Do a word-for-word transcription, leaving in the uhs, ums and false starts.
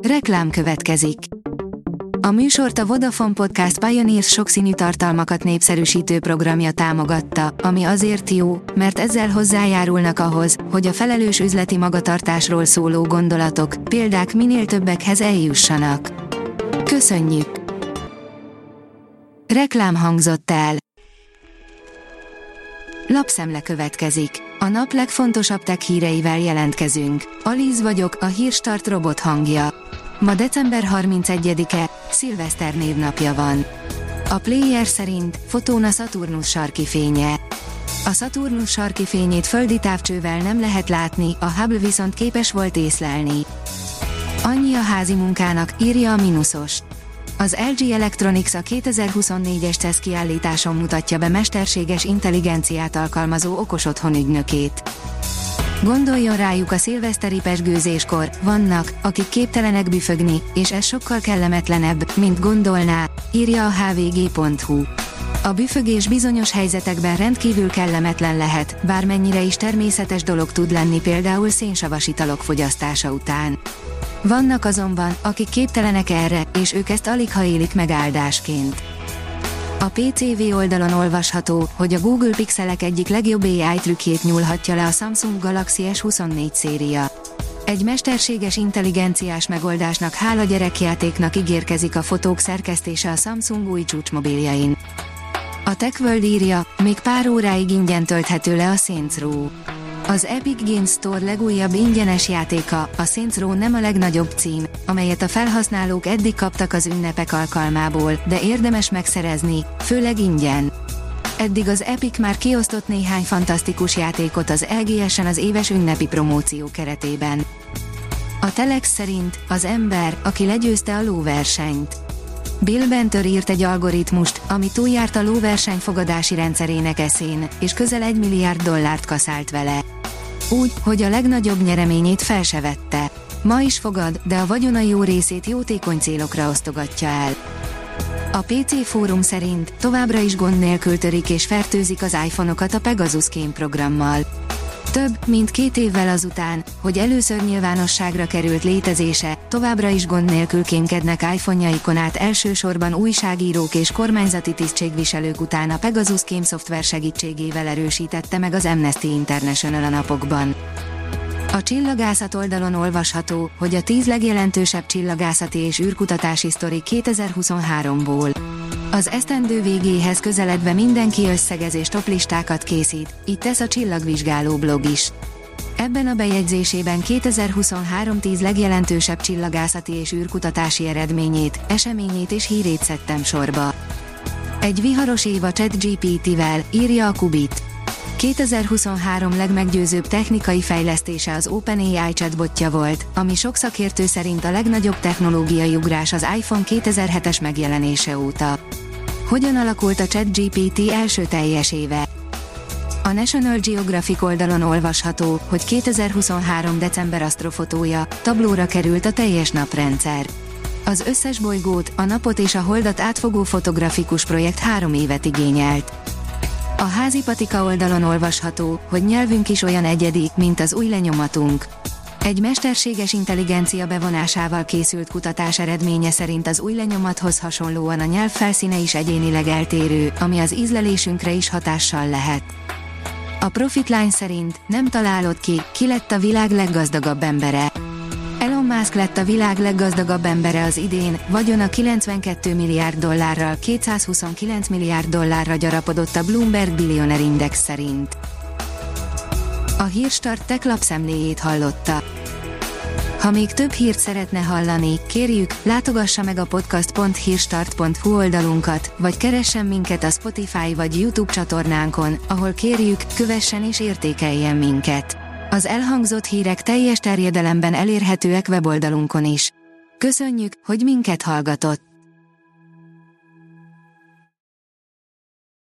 Reklám következik. A műsort a Vodafone Podcast Pioneers sokszínű tartalmakat népszerűsítő programja támogatta, ami azért jó, mert ezzel hozzájárulnak ahhoz, hogy a felelős üzleti magatartásról szóló gondolatok, példák minél többekhez eljussanak. Köszönjük! Reklám hangzott el. Lapszemle következik. A nap legfontosabb tech híreivel jelentkezünk. Alíz vagyok, a Hírstart robot hangja. Ma december harmincegyedike, szilveszter névnapja van. A Player szerint fotón a Szaturnusz sarki fénye. A Szaturnusz sarki fényét földi távcsővel nem lehet látni, a Hubble viszont képes volt észlelni. Annyi a házi munkának, írja a Minusos. Az el gé Electronics a kétezer-huszonnégyes cé e es kiállításon mutatja be mesterséges intelligenciát alkalmazó okosotthon ügynökét. Gondoljon rájuk a szilveszteri pezsgőzéskor, vannak, akik képtelenek büfögni, és ez sokkal kellemetlenebb, mint gondolná, írja a há vé gé pont hú. A büfögés bizonyos helyzetekben rendkívül kellemetlen lehet, bármennyire is természetes dolog tud lenni, például szénsavas italok fogyasztása után. Vannak azonban, akik képtelenek erre, és ők ezt aligha élik meg áldásként. A pé cé vé oldalon olvasható, hogy a Google Pixelek egyik legjobb á i trükkjét nyúlhatja le a Samsung Galaxy es huszonnégy széria. Egy mesterséges intelligenciás megoldásnak hála gyerekjátéknak ígérkezik a fotók szerkesztése a Samsung új csúcsmobiljain. A TechWorld írja, még pár óráig ingyen tölthető le a Saints Row. Az Epic Games Store legújabb ingyenes játéka, a Saints Row nem a legnagyobb cím, amelyet a felhasználók eddig kaptak az ünnepek alkalmából, de érdemes megszerezni, főleg ingyen. Eddig az Epic már kiosztott néhány fantasztikus játékot az el gé esen az éves ünnepi promóció keretében. A Telex szerint az ember, aki legyőzte a lóversenyt. Bill Benter írt egy algoritmust, ami túljárt a lóverseny fogadási rendszerének eszén, és közel egy milliárd dollárt kaszált vele. Úgy, hogy a legnagyobb nyereményét fel se vette. Ma is fogad, de a vagyona jó részét jótékony célokra osztogatja el. A pé cé Fórum szerint továbbra is gond nélkül törik és fertőzik az iPhone-okat a Pegasus kémprogrammal. Több, mint két évvel azután, hogy először nyilvánosságra került létezése, továbbra is gond nélkül kémkednek iPhone-jaikon át elsősorban újságírók és kormányzati tisztségviselők után a Pegasus kémszoftver segítségével erősítette meg az Amnesty International a napokban. A csillagászat oldalon olvasható, hogy a tíz legjelentősebb csillagászati és űrkutatási sztori kétezer-huszonháromból. Az esztendő végéhez közeledve mindenki összegez és toplistákat készít, így tesz a Csillagvizsgáló blog is. Ebben a bejegyzésében kétezer-huszonhárom tíz legjelentősebb csillagászati és űrkutatási eredményét, eseményét és hírét szedtem sorba. Egy viharos év a ChatGPT-vel, írja a Kubit. kétezer-huszonhárom legmeggyőzőbb technikai fejlesztése az OpenAI chatbotja volt, ami sok szakértő szerint a legnagyobb technológiai ugrás az iPhone kétezer-hetes megjelenése óta. Hogyan alakult a ChatGPT első teljes éve? A National Geographic oldalon olvasható, hogy kétezer-huszonhárom december asztrofotója, tablóra került a teljes naprendszer. Az összes bolygót, a napot és a holdat átfogó fotografikus projekt három évet igényelt. A Házi Patika oldalon olvasható, hogy nyelvünk is olyan egyedi, mint az új lenyomatunk. Egy mesterséges intelligencia bevonásával készült kutatás eredménye szerint az új lenyomathoz hasonlóan a nyelv felszíne is egyénileg eltérő, ami az ízlelésünkre is hatással lehet. A Profitline szerint nem találod ki, ki lett a világ leggazdagabb embere. Elon Musk lett a világ leggazdagabb embere az idén, vagyona kilencvenkét milliárd dollárral kétszázhuszonkilenc milliárd dollárra gyarapodott a Bloomberg Billionaire Index szerint. A Hírstart Tech lapszemléjét hallotta. Ha még több hírt szeretne hallani, kérjük, látogassa meg a podcast pont hírstart pont hu oldalunkat, vagy keressen minket a Spotify vagy YouTube csatornánkon, ahol kérjük, kövessen és értékeljen minket. Az elhangzott hírek teljes terjedelemben elérhetőek weboldalunkon is. Köszönjük, hogy minket hallgatott!